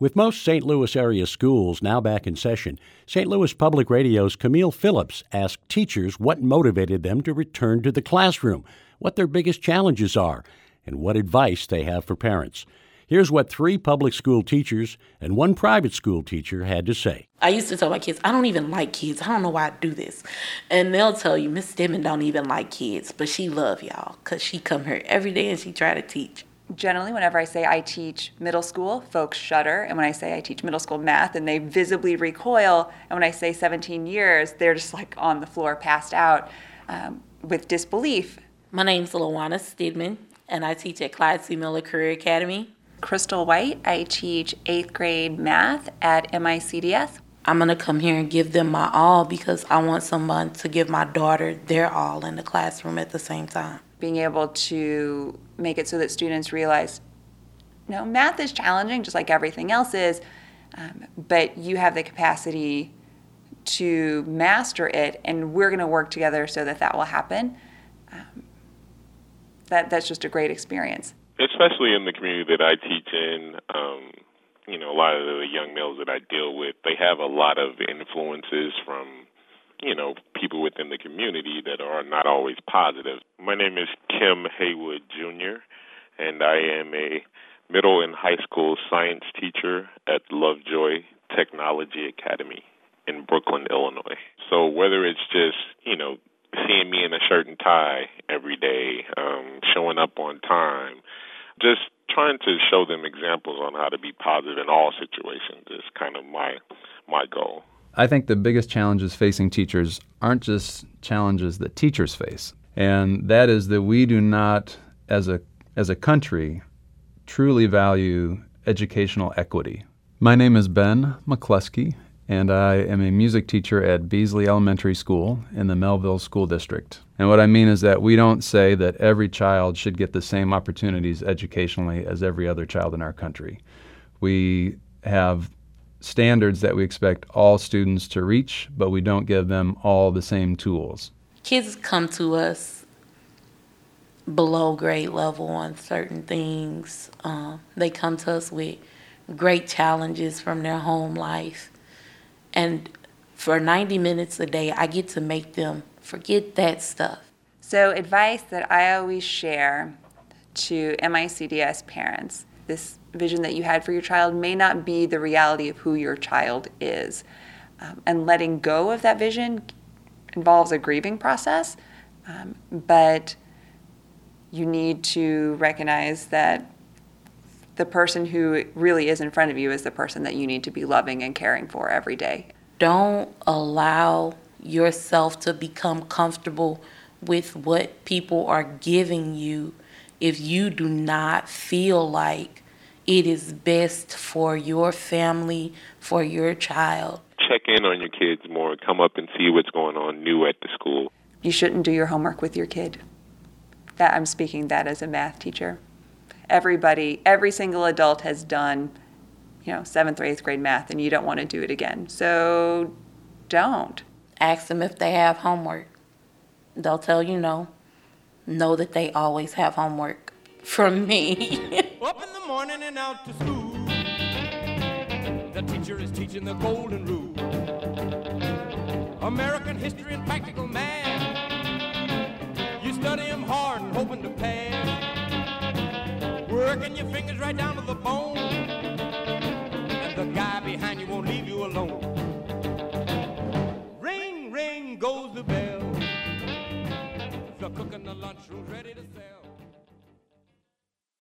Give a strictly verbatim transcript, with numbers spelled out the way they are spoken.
With most Saint Louis area schools now back in session, Saint Louis Public Radio's Camille Phillips asked teachers what motivated them to return to the classroom, what their biggest challenges are, and what advice they have for parents. Here's what three public school teachers and one private school teacher had to say. I used to tell my kids, I don't even like kids. I don't know why I do this. And they'll tell you, Miss Stedman don't even like kids, but she love y'all because she come here every day and she try to teach. Generally, whenever I say I teach middle school, folks shudder. And when I say I teach middle school math, and they visibly recoil. And when I say seventeen years, they're just like on the floor, passed out um, with disbelief. My name's Lawana Stedman, and I teach at Clyde C. Miller Career Academy. Crystal White, I teach eighth grade math at M I C D S. I'm going to come here and give them my all because I want someone to give my daughter their all in the classroom at the same time. Being able to make it so that students realize, no, math is challenging just like everything else is, um, but you have the capacity to master it, and we're going to work together so that that will happen. Um, that that's just a great experience. Especially in the community that I teach in, um, you know, a lot of the young males that I deal with, they have a lot of influences from, you know, people within the community that are not always positive. My name is Kim Haywood Junior, and I am a middle and high school science teacher at Lovejoy Technology Academy in Brooklyn, Illinois. So whether it's just, you know, seeing me in a shirt and tie every day, um, showing up on time, just trying to show them examples on how to be positive in all situations is kind of my my goal. I think the biggest challenges facing teachers aren't just challenges that teachers face, and that is that we do not, as a as a country, truly value educational equity. My name is Ben McCluskey, and I am a music teacher at Beasley Elementary School in the Melville School District. And what I mean is that we don't say that every child should get the same opportunities educationally as every other child in our country. We have standards that we expect all students to reach, but we don't give them all the same tools. Kids come to us below grade level on certain things. Um, they come to us with great challenges from their home life. And for ninety minutes a day, I get to make them forget that stuff. So advice that I always share to M I C D S parents, this vision that you had for your child may not be the reality of who your child is. Um, and letting go of that vision involves a grieving process, um, but you need to recognize that the person who really is in front of you is the person that you need to be loving and caring for every day. Don't allow yourself to become comfortable with what people are giving you if you do not feel like it is best for your family, for your child. Check in on your kids more. Come up and see what's going on new at the school. You shouldn't do your homework with your kid. That I'm speaking that as a math teacher. Everybody, every single adult has done, you know, seventh or eighth grade math, and you don't want to do it again. So don't. Ask them if they have homework. They'll tell you no. Know that they always have homework from me. Up in the morning and out to school. The teacher is teaching the golden rule. American history and practical math. You study them hard and hoping to pass. Working your fingers right down to the bone. And the guy behind you won't leave you alone. Ring, ring goes the bell. The cook in the lunchroom's ready to